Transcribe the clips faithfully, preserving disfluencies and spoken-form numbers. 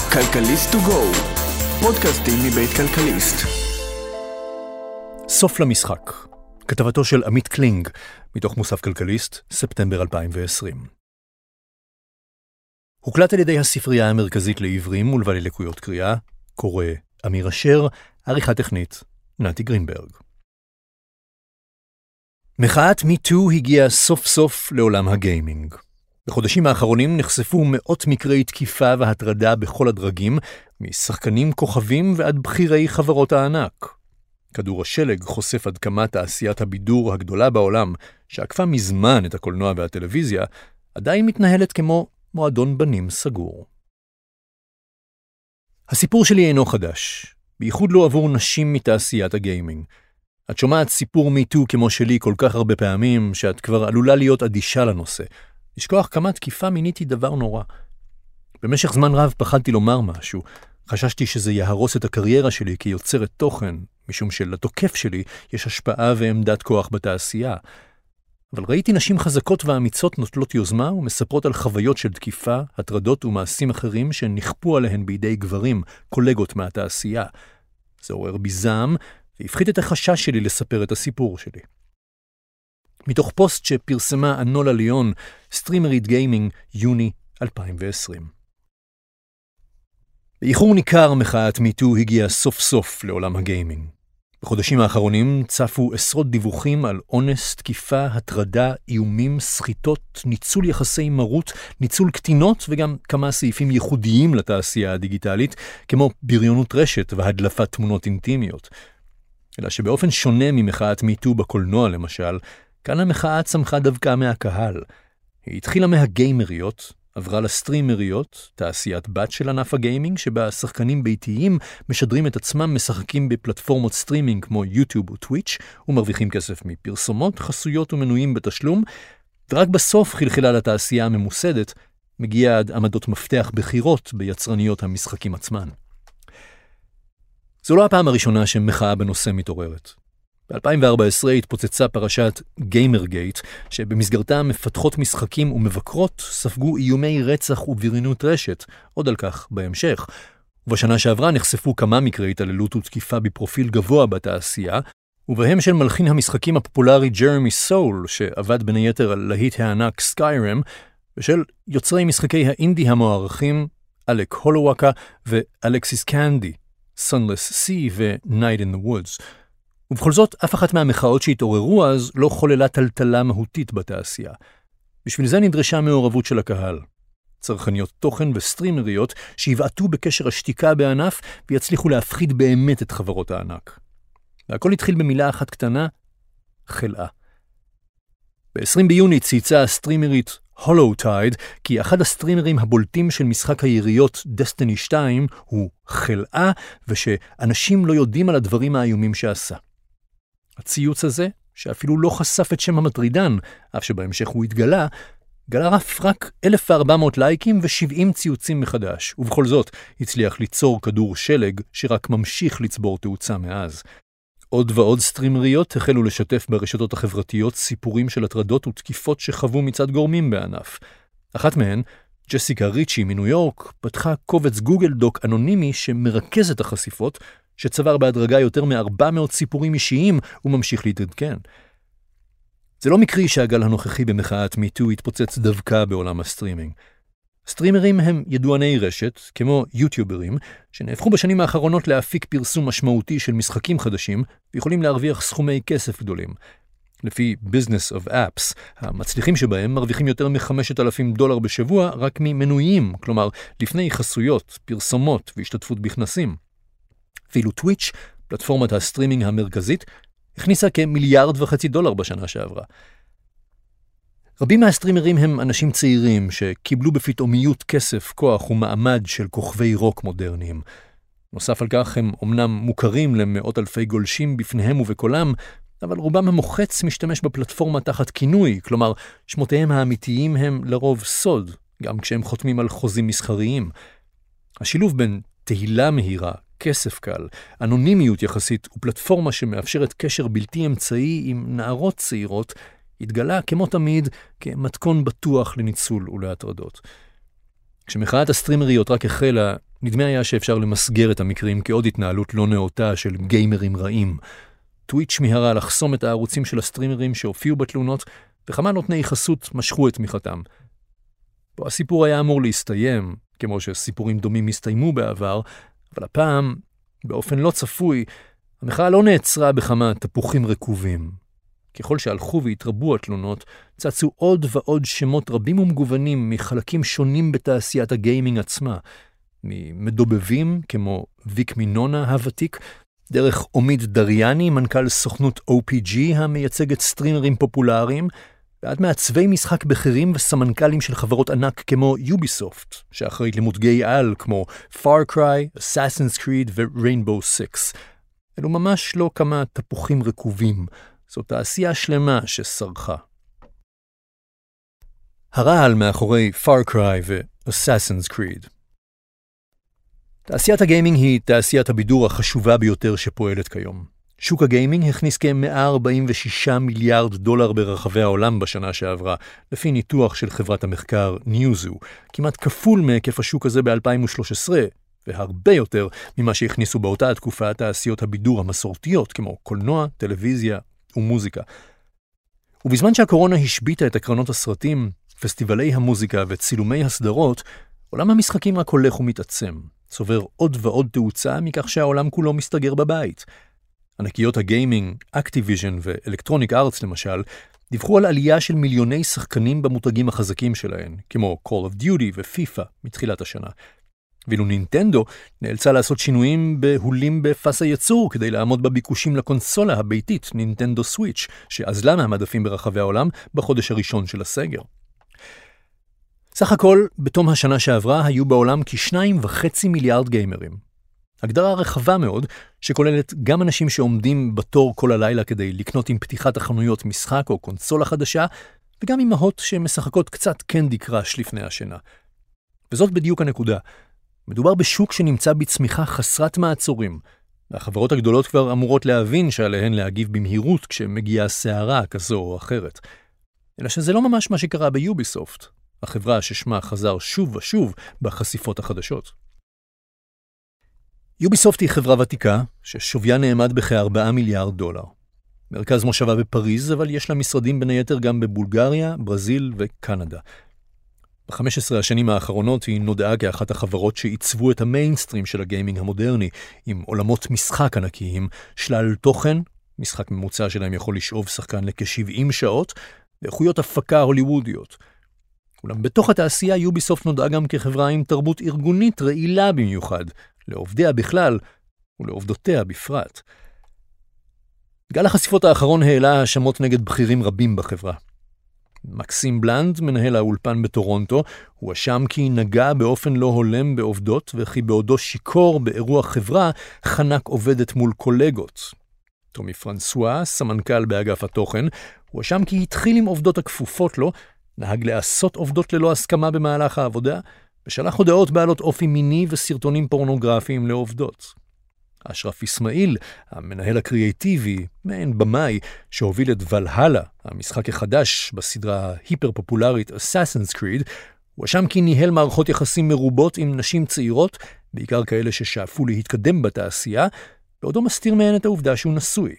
כלכליסט טו גו, פודקאסטים מבית כלכליסט. סוף למשחק, כתבתו של עמית קלינג, מתוך מוסף כלכליסט, ספטמבר אלפיים ועשרים. הוקלט על ידי הספרייה המרכזית לעיוורים ולבעלי לקויות קריאה, קורא אמיר אשר, עריכה טכנית, נתי גרינברג. מחאת מיטו הגיעה סוף סוף לעולם הגיימינג. בחודשים האחרונים נחשפו מאות מקרי תקיפה והטרדה בכל הדרגים, משחקנים כוכבים ועד בכירי חברות הענק. כדור השלג חושף עד כמה תעשיית הבידור הגדולה בעולם, שעקפה מזמן את הקולנוע והטלוויזיה, עדיין מתנהלת כמו מועדון בנים סגור. הסיפור שלי אינו חדש, בייחוד לא עבור נשים מתעשיית הגיימינג. את שומעת סיפור מיטו כמו שלי כל כך הרבה פעמים, שאת כבר עלולה להיות אדישה לנושא. לשכוח כמה תקיפה מינית היא דבר נורא. במשך זמן רב פחדתי לומר משהו. חששתי שזה יהרוס את הקריירה שלי כיוצרת תוכן, משום שלתוקף שלי יש השפעה ועמדת כוח בתעשייה. אבל ראיתי נשים חזקות ואמיצות נוטלות יוזמה ומספרות על חוויות של תקיפה, הטרדות ומעשים אחרים שנכפו עליהן בידי גברים, קולגות מהתעשייה. זה עורר בי זעם והפחית את החשש שלי לספר את הסיפור שלי. מתוך פוסט שפרסמה אנולה ליון, סטרימרית גיימינג, יוני אלפיים ועשרים. באיחור ניכר מחאת מיטו הגיעה סוף סוף לעולם הגיימינג. בחודשים האחרונים צפו עשרות דיווחים על אונס, תקיפה, הטרדה, איומים, סחיטות, ניצול יחסי מרות, ניצול קטינות וגם כמה סעיפים ייחודיים לתעשייה הדיגיטלית, כמו בריונות רשת והדלפת תמונות אינטימיות. אלא שבאופן שונה ממחאת מיטו בקולנוע למשל, כאן המחאה צמחה דווקא מהקהל. היא התחילה מהגיימריות, עברה לסטרימריות, תעשיית בת של ענף הגיימינג, שבה שחקנים ביתיים משדרים את עצמם משחקים בפלטפורמות סטרימינג כמו יוטיוב וטוויץ' ומרוויחים כסף מפרסומות, חסויות ומנויים בתשלום, ורק בסוף חלחלה לתעשייה הממוסדת, מגיעה עד עמדות מפתח בחירות ביצרניות המשחקים עצמן. זו לא הפעם הראשונה שמחאה בנושא מתעוררת. ב-אלפיים וארבע עשרה התפוצצה פרשת גיימרגייט, שבמסגרתה מפתחות משחקים ומבקרות ספגו איומי רצח ובריונות רשת, עוד על כך בהמשך. ובשנה שעברה נחשפו כמה מקרי התעללות ותקיפה בפרופיל גבוה בתעשייה, ובהם של מלחין המשחקים הפופולרי ג'רמי סול, שעבד בין היתר על להיט הענק סקיירם, ושל יוצרי משחקי האינדי המוערכים אלק הולוואקה ואלקסיס קנדי, Sunless Sea ו-Night in the Woods. ובכל זאת, אף אחת מהמחאות שהתעוררו אז לא חוללה טלטלה מהותית בתעשייה. בשביל זה נדרשה מעורבות של הקהל. צרכניות תוכן וסטרימריות שיבעטו בקשר השתיקה בענף ויצליחו להפחיד באמת את חברות הענק. והכל התחיל במילה אחת קטנה, חלאה. ב-עשרים ביוני צייצה הסטרימרית הולו-טייד, כי אחד הסטרימרים הבולטים של משחק היריות דסטיני שתיים הוא חלאה, ושאנשים לא יודעים על הדברים האיומים שעשה. הציוץ הזה, שאפילו לא חשף את שם המטרידן, אף שבהמשך הוא התגלה, גלה רף רק אלף וארבע מאות לייקים ו-שבעים ציוצים מחדש, ובכל זאת הצליח ליצור כדור שלג שרק ממשיך לצבור תאוצה מאז. עוד ועוד סטרימריות החלו לשתף ברשתות החברתיות סיפורים של הטרדות ותקיפות שחוו מצד גורמים בענף. אחת מהן, ג'סיקה ריצ'י מניו יורק, פתחה קובץ גוגל דוק אנונימי שמרכז את החשיפות, שצבר בהדרגה יותר מ-ארבע מאות סיפורים אישיים וממשיך להתעדכן. זה לא מקרי שהגל הנוכחי במחאת מיטו התפוצץ דווקא בעולם הסטרימינג. סטרימרים הם ידועני רשת, כמו יוטיוברים, שנהפכו בשנים האחרונות להפיק פרסום משמעותי של משחקים חדשים, ויכולים להרוויח סכומי כסף גדולים. לפי Business of Apps, המצליחים שבהם מרוויחים יותר מ-חמשת אלפים דולר בשבוע רק ממנויים, כלומר לפני חסויות, פרסומות והשתתפות בכנסים. ואילו טוויץ', פלטפורמת הסטרימינג המרכזית, הכניסה כמיליארד וחצי דולר בשנה שעברה. רבים מהסטרימרים הם אנשים צעירים שקיבלו בפתאומיות כסף, כוח ומעמד של כוכבי רוק מודרניים. נוסף על כך הם אומנם מוכרים למאות אלפי גולשים בפניהם ובקולם, אבל רובם המוחץ משתמש בפלטפורמה תחת כינוי, כלומר שמותיהם האמיתיים הם לרוב סוד, גם כשהם חותמים על חוזים מסחריים. השילוב בין תהילה מהירה, כסף קל, אנונימיות יחסית ופלטפורמה שמאפשרת קשר בלתי אמצעי עם נערות צעירות, התגלה כמו תמיד כמתכון בטוח לניצול ולהטרדות. כשמחאת הסטרימריות רק החלה, נדמה היה שאפשר למסגר את המקרים כעוד התנהלות לא נאותה של גיימרים רעים. טוויץ' מיהרה לחסום את הערוצים של הסטרימרים שהופיעו בתלונות, וכמה נותני חסות משכו את תמיכתם. פה הסיפור היה אמור להסתיים, כמו שסיפורים דומים הסתיימו בעבר, אבל הפעם, באופן לא צפוי, המחאה לא נעצרה בכמה תפוחים רקובים. ככל שהלכו והתרבו התלונות, צצו עוד ועוד שמות רבים ומגוונים מחלקים שונים בתעשיית הגיימינג עצמה, ממדובבים כמו ויק מינונה הוותיק, דרך עומית דריאני, מנכ"ל סוכנות או פי ג'י המייצגת סטרימרים פופולריים, ועד מעצבי משחק בכירים וסמנכלים של חברות ענק כמו יוביסופט, שאחראית למותגי על כמו Far Cry, Assassin's Creed ו-Rainbow Six. אלו ממש לא כמה תפוחים רקובים, זו תעשייה שלמה שסרחה. הרעל מאחורי Far Cry ו-Assassin's Creed. תעשיית הגיימינג היא תעשיית הבידור החשובה ביותר שפועלת כיום. שוק הגיימינג הכניס כ-מאה ארבעים ושישה מיליארד דולר ברחבי העולם בשנה שעברה, לפי ניתוח של חברת המחקר ניוזו, כמעט כפול מהיקף השוק הזה ב-אלפיים ושלוש עשרה, והרבה יותר ממה שהכניסו באותה התקופה תעשיות הבידור המסורתיות, כמו קולנוע, טלוויזיה ומוזיקה. ובזמן שהקורונה השביטה את הקרנות הסרטים, פסטיבלי המוזיקה וצילומי הסדרות, עולם המשחקים רק הולך ומתעצם, צובר עוד ועוד תאוצה מכך שהעולם כולו מסתגר בבית. ענקיות הגיימינג, אקטיביז'ן ואלקטרוניק ארטס למשל, דיווחו על עלייה של מיליוני שחקנים במותגים החזקים שלהן, כמו Call of Duty ופיפה מתחילת השנה. ואילו נינטנדו נאלצה לעשות שינויים בהולים בפס הייצור כדי לעמוד בביקושים לקונסולה הביתית נינטנדו סוויץ' שעזלה מהמדפים ברחבי העולם בחודש הראשון של הסגר. סך הכל, בתום השנה שעברה היו בעולם כשניים וחצי מיליארד גיימרים. הגדרה רחבה מאוד שכוללת גם אנשים שעומדים בתור כל הלילה כדי לקנות עם פתיחת החנויות משחק או קונסולה חדשה, וגם אמהות שמשחקות קצת קנדי קראש לפני השינה. וזאת בדיוק הנקודה. מדובר בשוק שנמצא בצמיחה חסרת מעצורים, והחברות הגדולות כבר אמורות להבין שעליהן להגיב במהירות כשמגיעה סערה כזו או אחרת. אלא שזה לא ממש מה שקרה ביוביסופט, החברה ששמה חזר שוב ושוב בחשיפות החדשות. יוביסופט היא חברה ותיקה ששוויה נאמד בכ-ארבעה מיליארד דולר. מרכז מושבה בפריז, אבל יש לה משרדים בין היתר גם בבולגריה, ברזיל וקנדה. ב-חמש עשרה השנים האחרונות היא נודעה כאחת החברות שעיצבו את המיינסטרים של הגיימינג המודרני, עם עולמות משחק ענקיים, שלל תוכן, משחק ממוצע שלהם יכול לשאוב שחקן לכ-שבעים שעות, ואיכויות הפקה הוליוודיות. אולם בתוך התעשייה יוביסופט נודעה גם כחברה עם תרבות ארגונית רעילה במיוחד, לעובדיה בכלל ולעובדותיה בפרט. גל החשיפות האחרון העלה האשמות נגד בכירים רבים בחברה. מקסים בלנד, מנהל האולפן בטורונטו, הוא אשם כי נגע באופן לא הולם בעובדות, וכי בעודו שיקור באירוע חברה חנק עובדת מול קולגות. טומי פרנסואה, סמנכ"ל באגף התוכן, הוא אשם כי התחיל עם עובדות הכפופות לו, נהג לעשות עובדות ללא הסכמה במהלך העבודה, ושלח הודעות בעלות אופי מיני וסרטונים פורנוגרפיים לעובדות. אשרף אסמאעיל, המנהל הקריאטיבי, מעין במאי, שהוביל את ולהלה, המשחק החדש בסדרה היפר-פופולרית Assassin's Creed, הוא אשם כי ניהל מערכות יחסים מרובות עם נשים צעירות, בעיקר כאלה ששאפו להתקדם בתעשייה, בעודו מסתיר מהן את העובדה שהוא נשוי.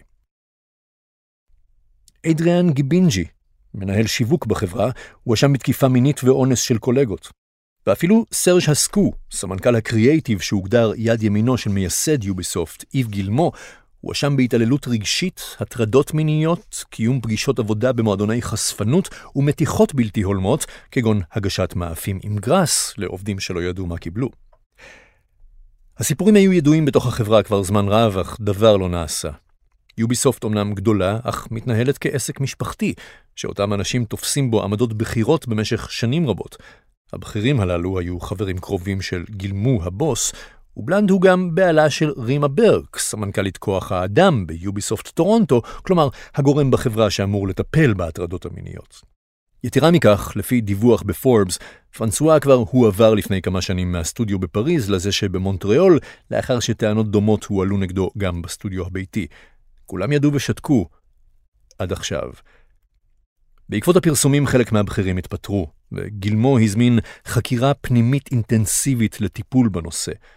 אדריאן גיבינג'י, מנהל שיווק בחברה, הוא אשם בתקיפה מינית ואונס של קולגות. ואפילו סרג' הסקו, סמנכ"ל הקריאייטיב שהוגדר יד ימינו של מייסד יוביסופט, איב גילמו, הוא אשם בהתעללות רגשית, הטרדות מיניות, קיום פגישות עבודה במועדוני חשפנות ומתיחות בלתי הולמות, כגון הגשת מאפים עם גרס לעובדים שלא ידעו מה קיבלו. הסיפורים היו ידועים בתוך החברה כבר זמן רב, אך דבר לא נעשה. יוביסופט אומנם גדולה, אך מתנהלת כעסק משפחתי, שאותם אנשים תופסים בו עמדות בחירות במשך שנים רבות. הבכירים הללו היו חברים קרובים של גילמו הבוס, ובלנד הוא גם בעלה של רימה ברק, סמנכ"לית כוח האדם ביוביסופט טורונטו, כלומר הגורם בחברה שאמור לטפל בהטרדות המיניות. יתרה מכך, לפי דיווח בפורבס, פרנסואה כבר הוא עבר לפני כמה שנים מהסטודיו בפריז לזה שבמונטריאול, לאחר שטענות דומות הועלו נגדו גם בסטודיו הביתי. כולם ידעו ושתקו עד עכשיו. בעקבות הפרסומים חלק מהבכירים התפטרו, וגילמו הזמין חקירה פנימית אינטנסיבית לטיפול בנושא.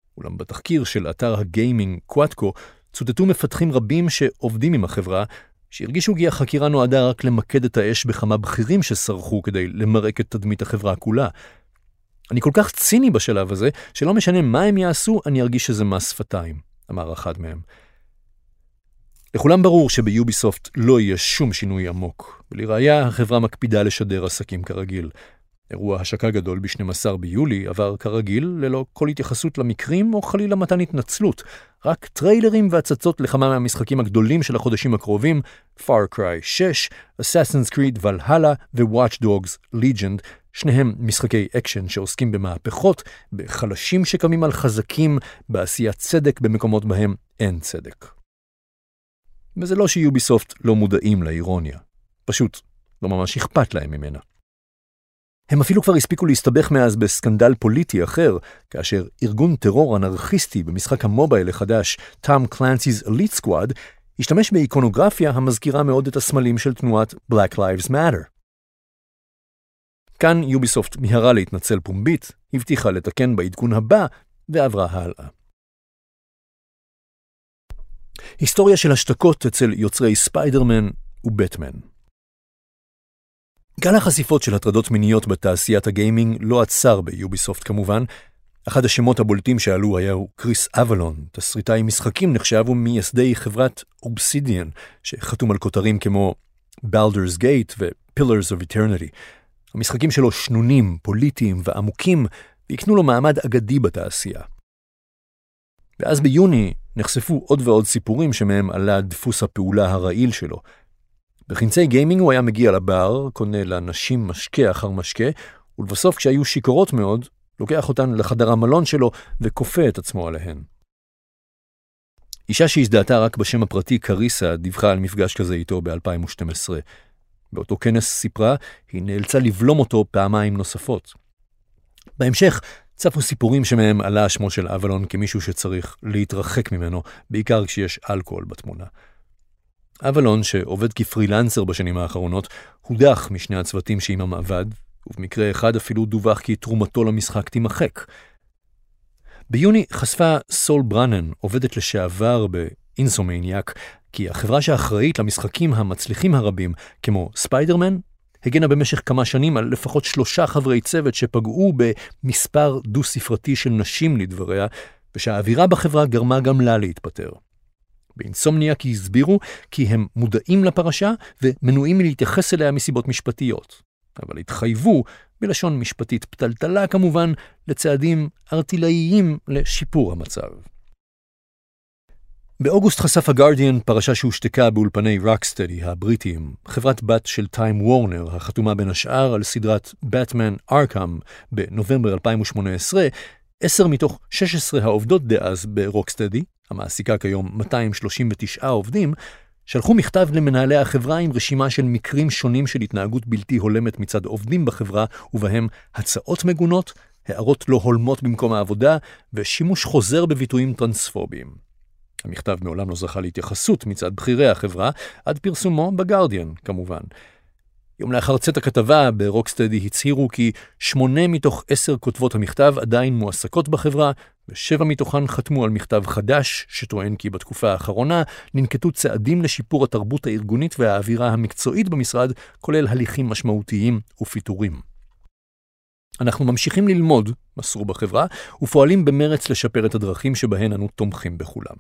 אולם בתחקיר של אתר הגיימינג קוואטקו צוטטו מפתחים רבים שעובדים עם החברה, שהרגישו כי החקירה נועדה רק למקד את האש בכמה בכירים שסרחו כדי למרק את תדמית החברה כולה. אני כל כך ציני בשלב הזה, שלא משנה מה הם יעשו, אני ארגיש שזה מס שפתיים, אמר אחד מהם. לכולם ברור שביוביסופט לא יהיה שום שינוי עמוק, ולראיה החברה מקפידה לשדר עסקים כרגיל. אירוע השקה גדול ב-שנים עשר ביולי עבר כרגיל, ללא כל התייחסות למקרים או חלילה מתן התנצלות, רק טריילרים והצצות לכמה מהמשחקים הגדולים של החודשים הקרובים, Far Cry שש, Assassin's Creed Valhalla ו-Watch Dogs Legion, שניהם משחקי אקשן שעוסקים במהפכות, בחלשים שקמים על חזקים, בעשיית צדק במקומות בהם אין צדק. וזה לא שיוביסופט לא מודעים לאירוניה, פשוט לא ממש אכפת להם ממנה. הם אפילו כבר הספיקו להסתבך מאז בסקנדל פוליטי אחר, כאשר ארגון טרור אנרכיסטי במשחק המובייל החדש, Tom Clancy's Elite Squad, השתמש באיקונוגרפיה המזכירה מאוד את הסמלים של תנועת Black Lives Matter. כאן יוביסופט מהרה להתנצל פומבית, הבטיחה לתקן בעדכון הבא, ועברה הלאה. היסטוריה של השתקות אצל יוצרי ספיידרמן ובטמן. גל החשיפות של הטרדות מיניות בתעשיית הגיימינג לא עצר ביוביסופט כמובן. אחד השמות הבולטים שעלו היה הוא קריס אבלון, תסריטאי משחקים נחשב ומייסדי חברת אובסידיאן, שחתום על כותרים כמו Baldur's Gate ו-Pillars of Eternity. המשחקים שלו שנונים, פוליטיים ועמוקים, ויקנו לו מעמד אגדי בתעשייה. ואז ביוני נחשפו עוד ועוד סיפורים שמהם עלה דפוס הפעולה הרעיל שלו. בחינצי גיימינג הוא היה מגיע לבר, קונה לנשים משקה אחר משקה, ולבסוף כשהיו שיקורות מאוד, לוקח אותן לחדר המלון שלו וכופה את עצמו עליהן. אישה שהזדהתה רק בשם הפרטי קריסה דיווחה על מפגש כזה איתו ב-אלפיים ושתים עשרה. באותו כנס סיפרה, היא נאלצה לבלום אותו פעמיים נוספות. בהמשך צפו סיפורים שמהם עלה שמו של אבלון כמישהו שצריך להתרחק ממנו, בעיקר כשיש אלכוהול בתמונה. אבלון, שעובד כפרילנסר בשנים האחרונות, הודח משני הצוותים שעימם עבד, ובמקרה אחד אפילו דווח כי תרומתו למשחק תימחק. ביוני חשפה סול ברנן, עובדת לשעבר באינסומניאק, כי החברה שאחראית למשחקים המצליחים הרבים, כמו ספיידרמן, הגנה במשך כמה שנים על לפחות שלושה חברי צוות שפגעו במספר דו-ספרתי של נשים לדבריה, ושהאווירה בחברה גרמה גם לה להתפטר. באינסומניאק הסבירו כי הם מודעים לפרשה ומנועים מלהתייחס אליה מסיבות משפטיות, אבל התחייבו, בלשון משפטית פתלתלה כמובן, לצעדים ארטילאיים לשיפור המצב. באוגוסט חשף הגארדיאן פרשה שהושתקה באולפני רוקסטדי הבריטיים, חברת בת של טיים וורנר, החתומה בין השאר על סדרת באטמן ארכם בנובמבר אלפיים ושמונה עשרה, עשר מתוך שש עשרה העובדות דאז ברוקסטדי, המעסיקה כיום מאתיים שלושים ותשעה עובדים, שלחו מכתב למנהלי החברה עם רשימה של מקרים שונים של התנהגות בלתי הולמת מצד עובדים בחברה, ובהם הצעות מגונות, הערות לא הולמות במקום העבודה, ושימוש חוזר בביטויים טרנספוביים. המכתב מעולם לא זכה להתייחסות מצד בכירי החברה, עד פרסומו בגארדיאן, כמובן. יום לאחר צאת הכתבה ברוקסטדי הצהירו כי שמונה מתוך עשר כותבות המכתב עדיין מועסקות בחברה, ושבע מתוכן חתמו על מכתב חדש, שטוען כי בתקופה האחרונה ננקטו צעדים לשיפור התרבות הארגונית והאווירה המקצועית במשרד, כולל הליכים משמעותיים ופיטורים. אנחנו ממשיכים ללמוד, מסרו בחברה, ופועלים במרץ לשפר את הדרכים שבהן אנו תומכים בכולם.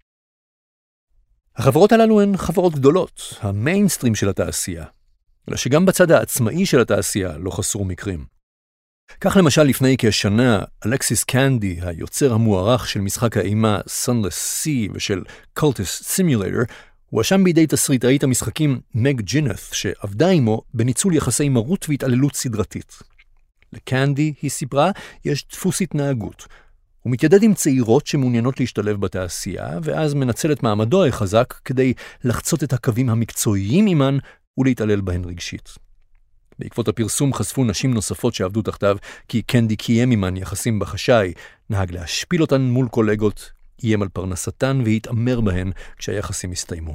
החברות הללו הן חברות גדולות, המיינסטרים של התעשייה, אלא שגם בצד העצמאי של התעשייה לא חסרו מקרים. כך למשל לפני כשנה, אלכסיס קנדי, היוצר המוערך של משחק האימה Sunless Sea ושל Cultist Simulator, הואשם בידי תסריטאית המשחקים מג ג'ינת' שעבדה עמו בניצול יחסי מרות והתעללות סדרתית. לקנדי, היא סיפרה, יש דפוס התנהגות. הוא מתיידד עם צעירות שמעוניינות להשתלב בתעשייה, ואז מנצל את מעמדו החזק כדי לחצות את הקווים המקצועיים עימן ולהתעלל בהן רגשית. בעקבות הפרסום חשפו נשים נוספות שעבדו תחתיו, כי קנדי קיים עימן יחסים בחשאי, נהג להשפיל אותן מול קולגות, איים על פרנסתן והתאמר בהן כשהיחסים הסתיימו.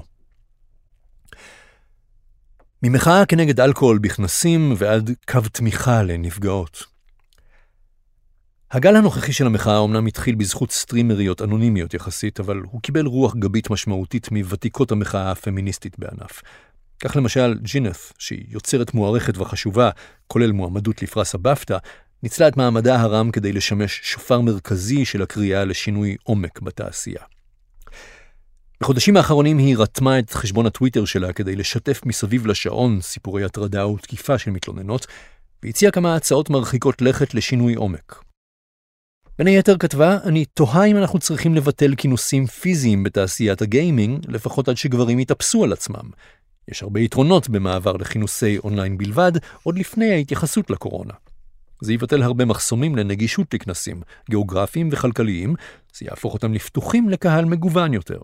ממחאה כנגד אלכוהול בכנסים ועד קו תמיכה לנפגעות. הגל הנוכחי של המחאה אומנם התחיל בזכות סטרימריות אנונימיות יחסית, אבל הוא קיבל רוח גבית משמעותית מוותיקות המחאה הפמיניסטית בענף. כך למשל, ג'ינת', שהיא יוצרת מוערכת וחשובה, כולל מועמדות לפרס הבאפטה, ניצלה את מעמדה הרם כדי לשמש שופר מרכזי של הקריאה לשינוי עומק בתעשייה. בחודשים האחרונים היא רתמה את חשבון הטוויטר שלה כדי לשתף מסביב לשעון סיפורי הטרדה ותקיפה של מתלוננות, והציעה כמה הצעות מרחיקות לכת לשינוי עומק. בין היתר כתבה, אני תוהה אם אנחנו צריכים לבטל כינוסים פיזיים בתעשיית הגיימינג, לפחות עד שגברים יתאפסו על עצמם. יש הרבה יתרונות במעבר לכינוסי אונליין בלבד, עוד לפני ההתייחסות לקורונה. זה יבטל הרבה מחסומים לנגישות לכנסים, גיאוגרפיים וכלכליים, זה יהפוך אותם לפתוחים לקהל מגוון יותר.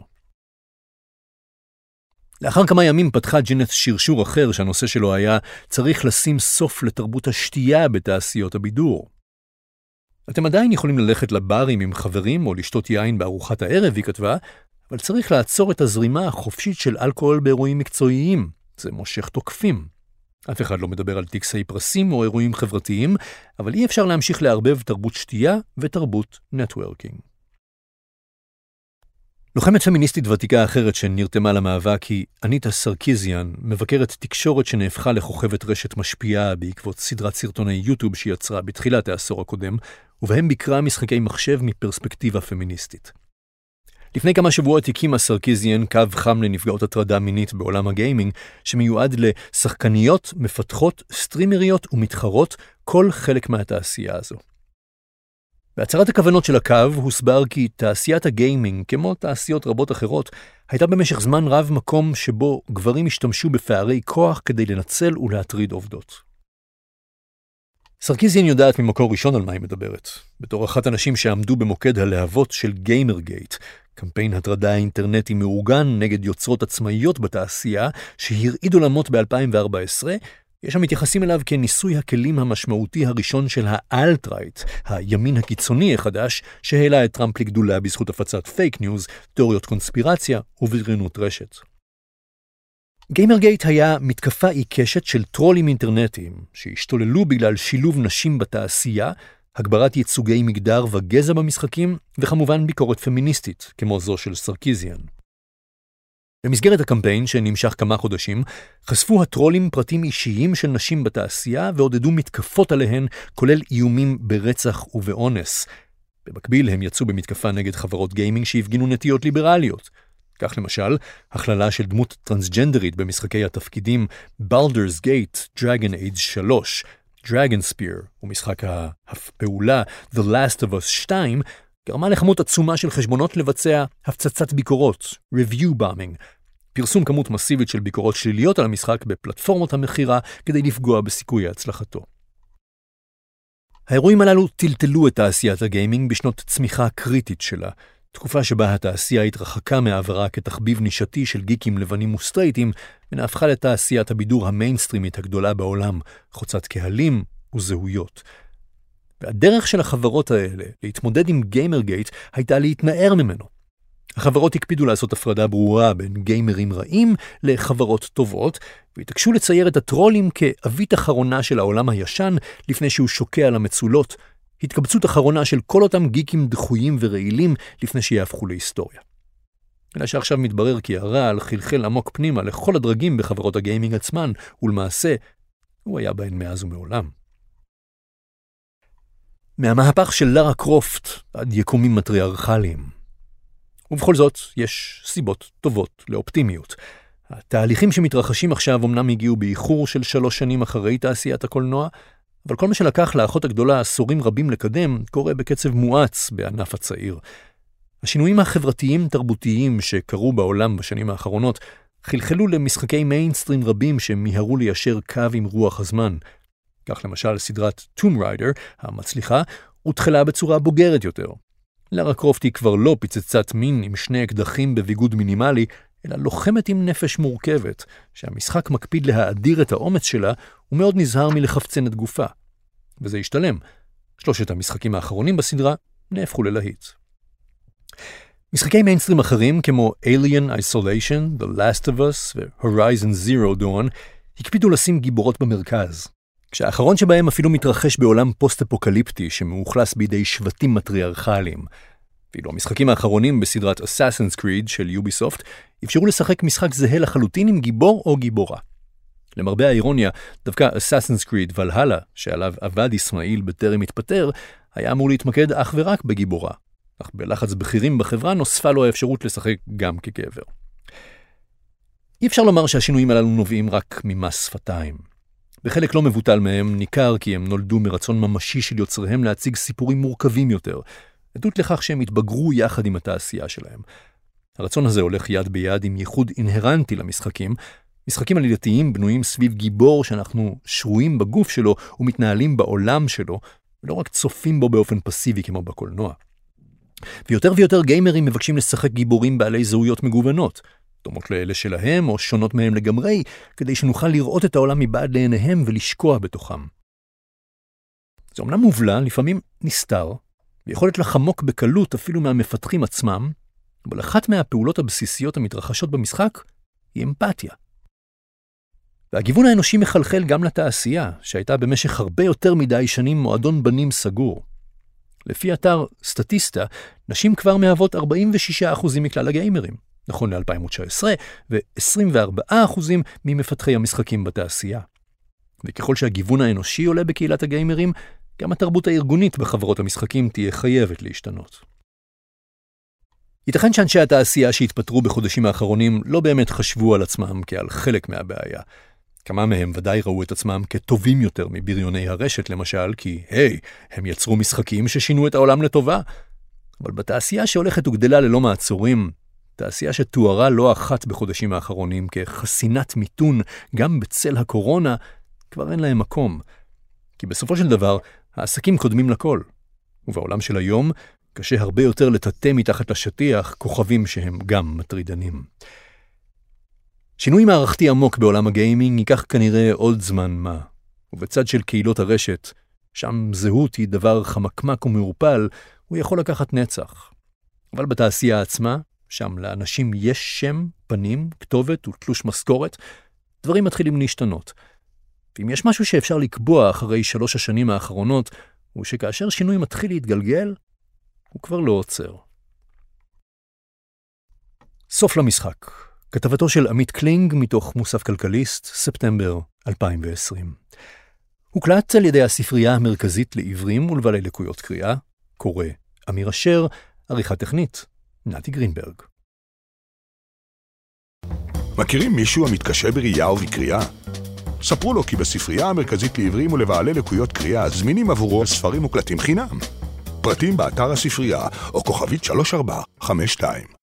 לאחר כמה ימים פתחה ג'ינת' שרשור אחר שהנושא שלו היה צריך לשים סוף לתרבות השתייה בתעשיות הבידור. אתם עדיין יכולים ללכת לברים עם חברים או לשתות יין בארוחת הערב, היא כתבה, אבל צריך לעצור את הזרימה החופשית של אלכוהול באירועים מקצועיים. זה מושך תוקפים. אף אחד לא מדבר על טקסי פרסים או אירועים חברתיים, אבל אי אפשר להמשיך לערבב תרבות שתייה ותרבות נטוורקינג. לוחמת פמיניסטית ותיקה אחרת שנרתמה למאבק היא אניטה סרקיזיאן, מבקרת תקשורת שנהפכה לכוכבת רשת משפיעה בעקבות סדרת סרטוני יוטיוב שיצרה בתחילת העשור הקודם, ובהם ביקרה משחקי מחשב מפרספקטיבה פמיניסטית. לפני כמה שבועות הקימה סרקיזיאן קו חם לנפגעות הטרדה מינית בעולם הגיימינג, שמיועד לשחקניות, מפתחות, סטרימריות ומתחרות, כל חלק מהתעשייה הזו. בהצהרת הכוונות של הקו הוסבר כי תעשיית הגיימינג, כמו תעשיות רבות אחרות, הייתה במשך זמן רב מקום שבו גברים השתמשו בפערי כוח כדי לנצל ולהטריד עובדות. סרקיזיאן יודעת ממקור ראשון על מה היא מדברת, בתור אחת הנשים שעמדו במוקד הלהבות של גיימרגייט, קמפיין הטרדה אינטרנטי מאורגן נגד יוצרות עצמאיות בתעשייה שהרעיד עולמות ב-אלפיים וארבע עשרה, יש שם מתייחסים אליו כניסוי הכלים המשמעותי הראשון של האלט-רייט, הימין הקיצוני החדש, שהעלה את טראמפ לגדולה בזכות הפצת פייק ניוז, תיאוריות קונספירציה ובריונות רשת. גיימרגייט היה מתקפה עיקשת של טרולים אינטרנטיים, שהשתוללו בגלל שילוב נשים בתעשייה, הגברת ייצוגי מגדר וגזע במשחקים, וכמובן ביקורת פמיניסטית, כמו זו של סרקיזיאן. במסגרת הקמפיין, שנמשך כמה חודשים, חשפו הטרולים פרטים אישיים של נשים בתעשייה ועודדו מתקפות עליהן, כולל איומים ברצח ובאונס. במקביל הם יצאו במתקפה נגד חברות גיימינג שהפגינו נטיות ליברליות. כך למשל, הכללה של דמות טרנסג'נדרית במשחקי התפקידים Baldur's Gate, Dragon Age שלוש, Dragon Spear ומשחק הפעולה The Last of Us שתיים, גרמה לכמות עצומה של חשבונות לבצע הפצצת ביקורות, review bombing, פרסום כמות מסיבית של ביקורות שליליות על המשחק בפלטפורמות המחירה כדי לפגוע בסיכוי הצלחתו. האירועים הללו טלטלו את תעשיית הגיימינג בשנות צמיחה קריטית שלה, תקופה שבה התעשייה התרחקה מעברה כתחביב נישתי של גיקים לבנים וסטרייטים, ונהפכה לתעשיית הבידור המיינסטרימית הגדולה בעולם, חוצת קהלים וזהויות. והדרך של החברות האלה להתמודד עם גיימרגייט הייתה להתנער ממנו. החברות הקפידו לעשות הפרדה ברורה בין גיימרים רעים לחברות טובות, והתעקשו לצייר את הטרולים כאבית אחרונה של העולם הישן לפני שהוא שוקע למצולות, התקבצות אחרונה של כל אותם גיקים דחויים ורעילים לפני שיהפכו להיסטוריה. אלא שעכשיו מתברר כי הרעל חלחל עמוק פנימה לכל הדרגים בחברות הגיימינג עצמן, ולמעשה הוא היה בהן מאז ומעולם. מהמהפך של לארה קרופט עד יקומים מטריארכליים. ובכל זאת, יש סיבות טובות לאופטימיות. התהליכים שמתרחשים עכשיו אמנם הגיעו באיחור של שלוש שנים אחרי תעשיית הקולנוע, אבל כל מה שלקח לאחות הגדולה עשורים רבים לקדם קורה בקצב מואץ בענף הצעיר. השינויים החברתיים תרבותיים שקרו בעולם בשנים האחרונות חלחלו למשחקי מיינסטרים רבים שמיהרו ליישר קו עם רוח הזמן. כך למשל סדרת Tomb Raider המצליחה הותחלה בצורה בוגרת יותר. לארה קרופט היא כבר לא פצצת מין עם שני אקדחים בביגוד מינימלי, אלא לוחמת עם נפש מורכבת, שהמשחק מקפיד להאדיר את האומץ שלה ומאוד נזהר מלחפצן את גופה. וזה השתלם. שלושת המשחקים האחרונים בסדרה נהפכו ללהיט. משחקי מיינסטרים אחרים כמו Alien Isolation, The Last of Us ו-Horizon Zero Dawn הקפידו לשים גיבורות במרכז. כשהאחרון שבהם אפילו מתרחש בעולם פוסט-אפוקליפטי שמאוכלס בידי שבטים מטריארכליים. ואילו המשחקים האחרונים בסדרת Assassin's Creed של יוביסופט אפשרו לשחק משחק זהה לחלוטין עם גיבור או גיבורה. למרבה האירוניה, דווקא Assassin's Creed Valhalla, שעליו עבד ישמעאל בטרם התפטר, היה אמור להתמקד אך ורק בגיבורה. אך בלחץ בכירים בחברה נוספה לו האפשרות לשחק גם כגבר. אי אפשר לומר שהשינויים הללו נובעים רק ממס שפתיים. בחלק לא מבוטל מהם ניכר כי הם נולדו מרצון ממשי של יוצריהם להציג סיפורים מורכבים יותר, עדות לכך שהם התבגרו יחד עם התעשייה שלהם. הרצון הזה הולך יד ביד עם ייחוד אינהרנטי למשחקים. משחקים עלילתיים בנויים סביב גיבור שאנחנו שרויים בגוף שלו ומתנהלים בעולם שלו, ולא רק צופים בו באופן פסיבי כמו בקולנוע. ויותר ויותר גיימרים מבקשים לשחק גיבורים בעלי זהויות מגוונות, דומות לאלה שלהם או שונות מהם לגמרי, כדי שנוכל לראות את העולם מבעד לעיניהם ולשקוע בתוכם. זה אומנם מובלע, לפעמים נסתר, ויכולת לחמוק בקלות אפילו מהמפתחים עצמם, אבל אחת מהפעולות הבסיסיות המתרחשות במשחק היא אמפתיה. והגיוון האנושי מחלחל גם לתעשייה, שהייתה במשך הרבה יותר מדי שנים מועדון בנים סגור. לפי אתר סטטיסטה, נשים כבר מהוות ארבעים ושישה אחוז מכלל הגיימרים, נכון ל-אלפיים תשע עשרה, ו-עשרים וארבעה אחוז ממפתחי המשחקים בתעשייה. וככל שהגיוון האנושי עולה בקהילת הגיימרים, גם התרבות הארגונית בחברות המשחקים תהיה חייבת להשתנות. ייתכן שאנשי התעשייה שהתפטרו בחודשים האחרונים לא באמת חשבו על עצמם כעל חלק מהבעיה. כמה מהם ודאי ראו את עצמם כטובים יותר מבריוני הרשת למשל, כי היי, הם יצרו משחקים ששינו את העולם לטובה. אבל בתעשייה שהולכת וגדלה ללא מעצורים, תעשייה שתוארה לא אחת בחודשים האחרונים כחסינת מיתון גם בצל הקורונה, כבר אין להם מקום. כי בסופו של דבר, העסקים קודמים לכל. ובעולם של היום, קשה הרבה יותר לטאטא מתחת לשטיח כוכבים שהם גם מטרידנים. שינוי מערכתי עמוק בעולם הגיימינג ייקח כנראה עוד זמן מה. ובצד של קהילות הרשת, שם זהות היא דבר חמקמק ומעורפל, הוא יכול לקחת נצח. אבל בתעשייה עצמה, שם לאנשים יש שם, פנים, כתובת ותלוש משכורת, דברים מתחילים להשתנות. ואם יש משהו שאפשר לקבוע אחרי שלוש השנים האחרונות, הוא שכאשר שינוי מתחיל להתגלגל, הוא כבר לא עוצר. סוף למשחק. כתבתו של עמית קלינג מתוך מוסף כלכליסט, ספטמבר אלפיים ועשרים. הוקלט על ידי הספרייה המרכזית לעיוורים ולבעלי לקויות קריאה, קורא אמיר אשר, עריכה טכנית, נתי גרינברג. מכירים מישהו המתקשה בראייה ובקריאה? ספרו לו כי בספרייה המרכזית לעיוורים ולבעלי לקויות קריאה זמינים עבורו ספרים מוקלטים חינם. פרטים באתר הספרייה או כוכבית שלוש ארבע חמש שתיים.